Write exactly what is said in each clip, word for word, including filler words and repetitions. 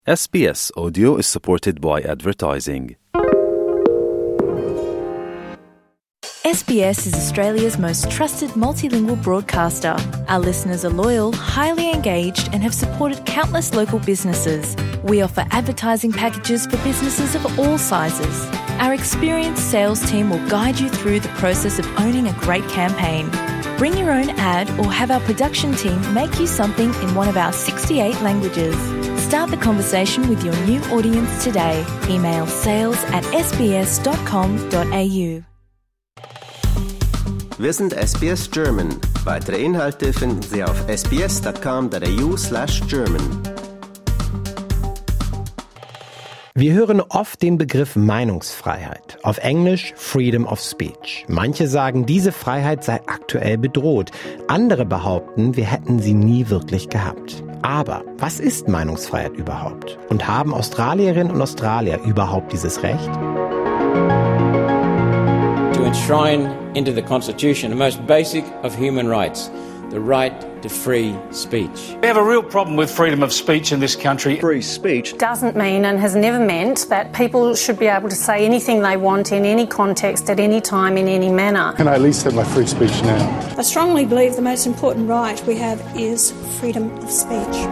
S B S Audio is supported by advertising. S B S is Australia's most trusted multilingual broadcaster. Our listeners are loyal, highly engaged, and have supported countless local businesses. We offer advertising packages for businesses of all sizes. Our experienced sales team will guide you through the process of owning a great campaign. Bring your own ad or have our production team make you something in one of our sixty-eight languages. Start the conversation with your new audience today. Email sales at s b s dot com dot a u. Wir sind S B S German. Weitere Inhalte finden Sie auf s b s dot com dot a u slash German. Wir hören oft den Begriff Meinungsfreiheit, auf Englisch Freedom of Speech. Manche sagen, diese Freiheit sei aktuell bedroht. Andere behaupten, wir hätten sie nie wirklich gehabt. Aber was ist Meinungsfreiheit überhaupt? Und haben Australierinnen und Australier überhaupt dieses Recht? To enshrine into the Constitution the most basic of human rights, the right to free speech. We have a real problem with freedom of speech in this country. Free speech doesn't mean and has never meant that people should be able to say anything they want in any context, at any time, in any manner. Can I at least have my free speech now? I strongly believe the most important right we have is freedom of speech.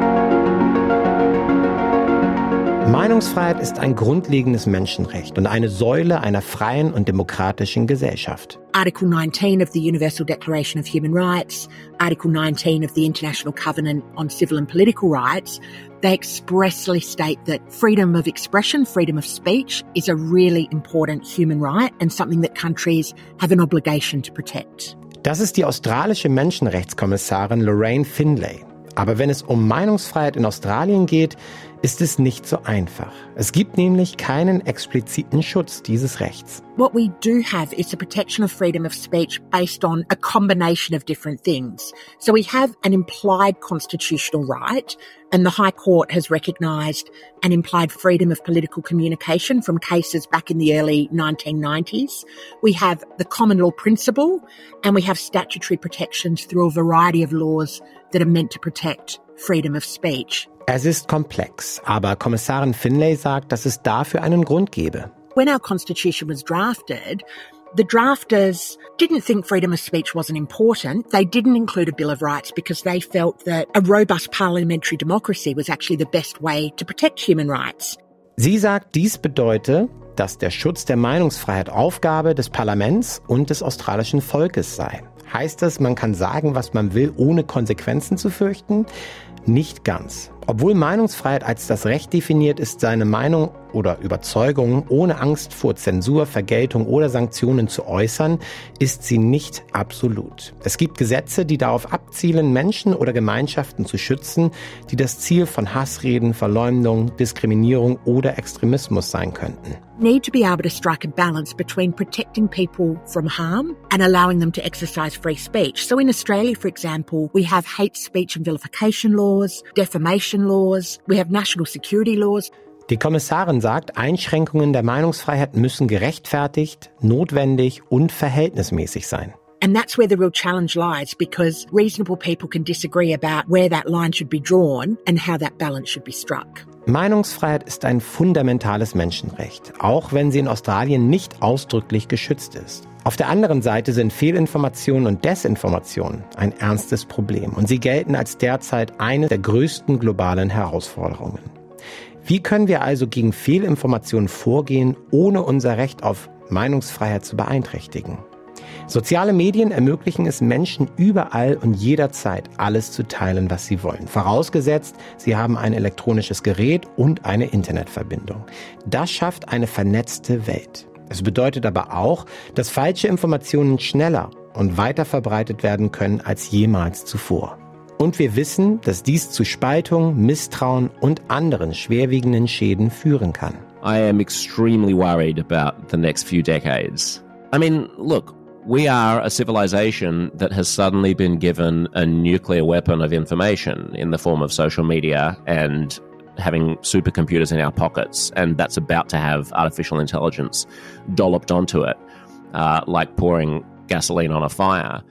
Meinungsfreiheit ist ein grundlegendes Menschenrecht und eine Säule einer freien und demokratischen Gesellschaft. Article nineteen of the Universal Declaration of Human Rights, Article nineteen of the International Covenant on Civil and Political Rights, they expressly state that freedom of expression, freedom of speech is a really important human right and something that countries have an obligation to protect. Das ist die australische Menschenrechtskommissarin Lorraine Findlay. Aber wenn es um Meinungsfreiheit in Australien geht, ist es nicht so einfach. Es gibt nämlich keinen expliziten Schutz dieses Rechts. What we do have is the protection of freedom of speech based on a combination of different things. So we have an implied constitutional right, and the High Court has recognised an implied freedom of political communication from cases back in the early nineteen nineties. We have the common law principle, and we have statutory protections through a variety of laws that are meant to protect freedom of speech. Es ist komplex, aber Kommissarin Findlay sagt, dass es dafür einen Grund gebe. When our constitution was drafted, the drafters didn't think freedom of speech wasn't important. They didn't include a Bill of Rights because they felt that a robust parliamentary democracy was actually the best way to protect human rights. Sie sagt, dies bedeute, dass der Schutz der Meinungsfreiheit Aufgabe des Parlaments und des australischen Volkes sei. Heißt das, man kann sagen, was man will, ohne Konsequenzen zu fürchten? Nicht ganz. Obwohl Meinungsfreiheit als das Recht definiert ist, seine Meinung oder Überzeugung ohne Angst vor Zensur, Vergeltung oder Sanktionen zu äußern, ist sie nicht absolut. Es gibt Gesetze, die darauf abzielen, Menschen oder Gemeinschaften zu schützen, die das Ziel von Hassreden, Verleumdung, Diskriminierung oder Extremismus sein könnten. Need to be able to strike a balance between protecting people from harm and allowing them to exercise free speech. So in Australia, for example, we have hate speech and vilification laws, defamation laws, we have national security laws. Die Kommissarin sagt, Einschränkungen der Meinungsfreiheit müssen gerechtfertigt, notwendig und verhältnismäßig sein. And that's where the real challenge lies, because reasonable people can disagree about where that line should be drawn and how that balance should be struck. Meinungsfreiheit ist ein fundamentales Menschenrecht, auch wenn sie in Australien nicht ausdrücklich geschützt ist. Auf der anderen Seite sind Fehlinformationen und Desinformationen ein ernstes Problem und sie gelten als derzeit eine der größten globalen Herausforderungen. Wie können wir also gegen Fehlinformationen vorgehen, ohne unser Recht auf Meinungsfreiheit zu beeinträchtigen? Soziale Medien ermöglichen es Menschen überall und jederzeit alles zu teilen, was sie wollen. Vorausgesetzt, sie haben ein elektronisches Gerät und eine Internetverbindung. Das schafft eine vernetzte Welt. Es bedeutet aber auch, dass falsche Informationen schneller und weiter verbreitet werden können als jemals zuvor. Und wir wissen, dass dies zu Spaltung, Misstrauen und anderen schwerwiegenden Schäden führen kann. I am extremely worried about the next few decades. I mean, look, we are a civilization that has suddenly been given a nuclear weapon of information in the form of social media and having supercomputers in our pockets, and that's about to have artificial intelligence dolloped onto it, uh, like pouring gasoline on a fire.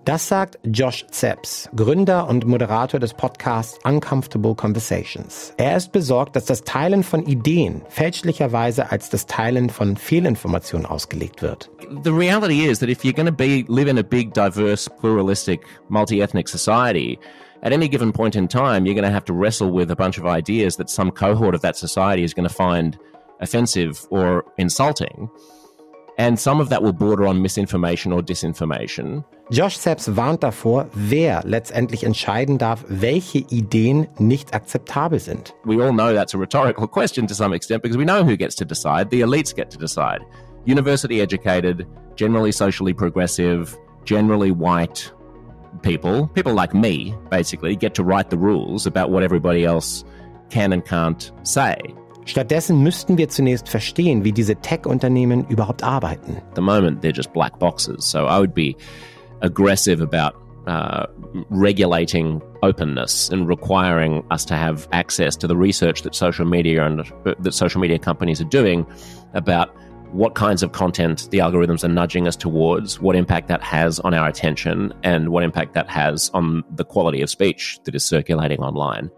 Das sagt Josh Zepps, Gründer und Moderator des Podcasts Uncomfortable Conversations. Er ist besorgt, dass das Teilen von Ideen fälschlicherweise als das Teilen von Fehlinformationen ausgelegt wird. The reality is that if you're going to be live in a big, diverse, pluralistic, multi-ethnic society, at any given point in time, you're going to have to wrestle with a bunch of ideas that some cohort of that society is going to find offensive or insulting. And some of that will border on misinformation or disinformation. Josh Zepps warnt davor, wer letztendlich entscheiden darf, welche Ideen nicht akzeptabel sind. We all know that's a rhetorical question to some extent because we know who gets to decide. The elites get to decide. University educated, generally socially progressive, generally white people, people like me, basically, get to write the rules about what everybody else can and can't say. Stattdessen müssten wir zunächst verstehen, wie diese Tech-Unternehmen überhaupt arbeiten. At the moment, they're just black boxes. So I would be aggressive about uh, regulating openness and requiring us to have access to the research that social media and uh, that social media companies are doing about what kinds of content the algorithms are nudging us towards, what impact that has on our attention, and what impact that has on the quality of speech that is circulating online.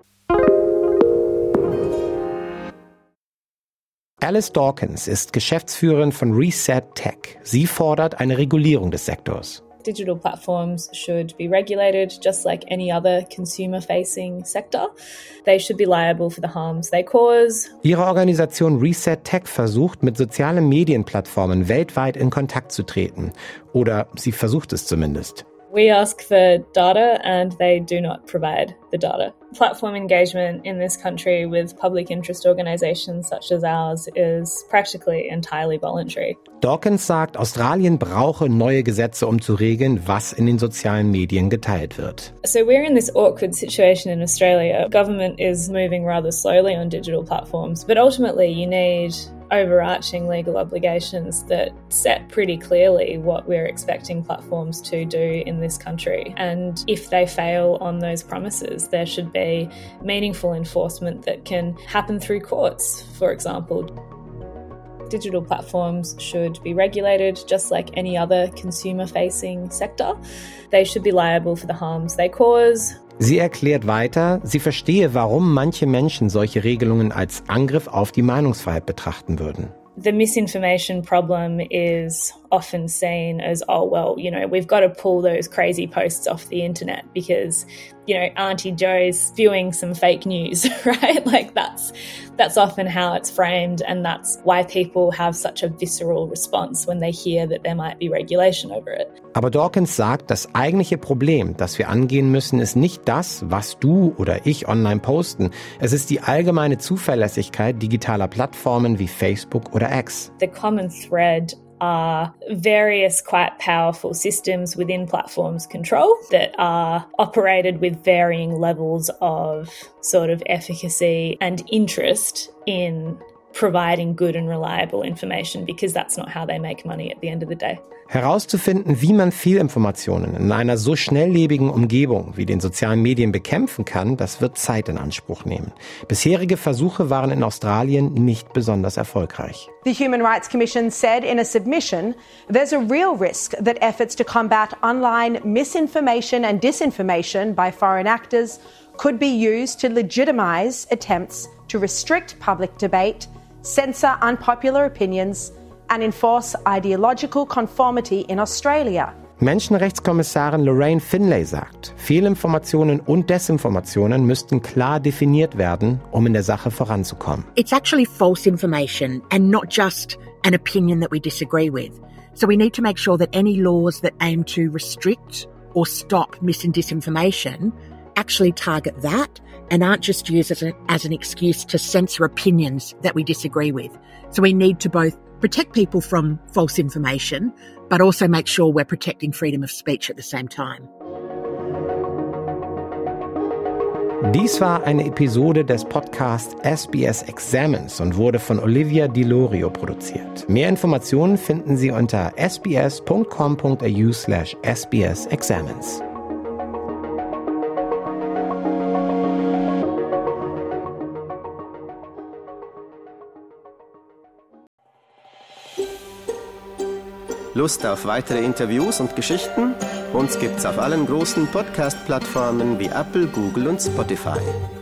Alice Dawkins ist Geschäftsführerin von Reset Tech. Sie fordert eine Regulierung des Sektors. Digital platforms should be regulated just like any other consumer-facing sector. They should be liable for the harms they cause. Ihre Organisation Reset Tech versucht, mit sozialen Medienplattformen weltweit in Kontakt zu treten. Oder sie versucht es zumindest. We ask for data and they do not provide the data. Platform engagement in this country with public interest organizations such as ours is practically entirely voluntary. Dawkins sagt, Australien brauche neue Gesetze, um zu regeln, was in den sozialen Medien geteilt wird. So we're in this awkward situation in Australia. Government is moving rather slowly on digital platforms, but ultimately you need overarching legal obligations that set pretty clearly what we're expecting platforms to do in this country. And if they fail on those promises, there should be meaningful enforcement that can happen through courts, for example. Digital platforms should be regulated just like any other consumer-facing sector. They should be liable for the harms they cause. Sie erklärt weiter, sie verstehe, warum manche Menschen solche Regelungen als Angriff auf die Meinungsfreiheit betrachten würden. The misinformation problem is often seen as, oh, well, you know, we've got to pull those crazy posts off the internet because, you know, Auntie Joe's spewing some fake news, right? Like that's that's often how it's framed, and that's why people have such a visceral response when they hear that there might be regulation over it. Aber Dawkins sagt, das eigentliche Problem, das wir angehen müssen, ist nicht das, was du oder ich online posten. Es ist die allgemeine Zuverlässigkeit digitaler Plattformen wie Facebook oder X. The common thread are various quite powerful systems within platforms' control that are operated with varying levels of sort of efficacy and interest in providing good and reliable information, because that's not how they make money at the end of the day. Herauszufinden, wie man Fehlinformationen in einer so schnelllebigen Umgebung wie den sozialen Medien bekämpfen kann, das wird Zeit in Anspruch nehmen. Bisherige Versuche waren in Australien nicht besonders erfolgreich. The Human Rights Commission said in a submission, there's a real risk that efforts to combat online misinformation and disinformation by foreign actors could be used to legitimize attempts to restrict public debate, censor unpopular opinions and enforce ideological conformity in Australia. Menschenrechtskommissarin Lorraine Finlay sagt, Fehlinformationen und Desinformationen müssten klar definiert werden, um in der Sache voranzukommen. It's actually false information and not just an opinion that we disagree with. So we need to make sure that any laws that aim to restrict or stop mis and disinformation actually target that and aren't just used as, a, as an excuse to censor opinions that we disagree with. So we need to both protect people from false information, but also make sure we're protecting freedom of speech at the same time. Dies war eine Episode des Podcasts S B S Examines und wurde von Olivia Di Lorio produziert. Mehr Informationen finden Sie unter sbs.com.au slash sbsexamines. Lust auf weitere Interviews und Geschichten? Uns gibt's auf allen großen Podcast-Plattformen wie Apple, Google und Spotify.